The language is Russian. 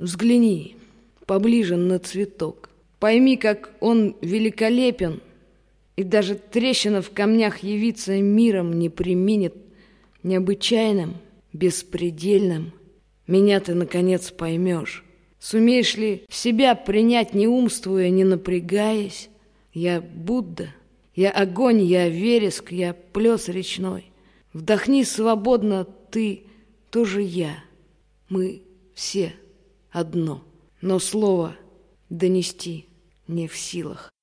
Взгляни поближе на цветок. Пойми, как он великолепен, и даже трещина в камнях явиться миром не преминет необычайным, беспредельным. Меня ты, наконец, поймешь. Сумеешь ли себя принять, не умствуя, не напрягаясь? Я Будда, я огонь, я вереск, я плес речной. Вдохни свободно, ты тоже я. Мы все одно, но слово донести не в силах.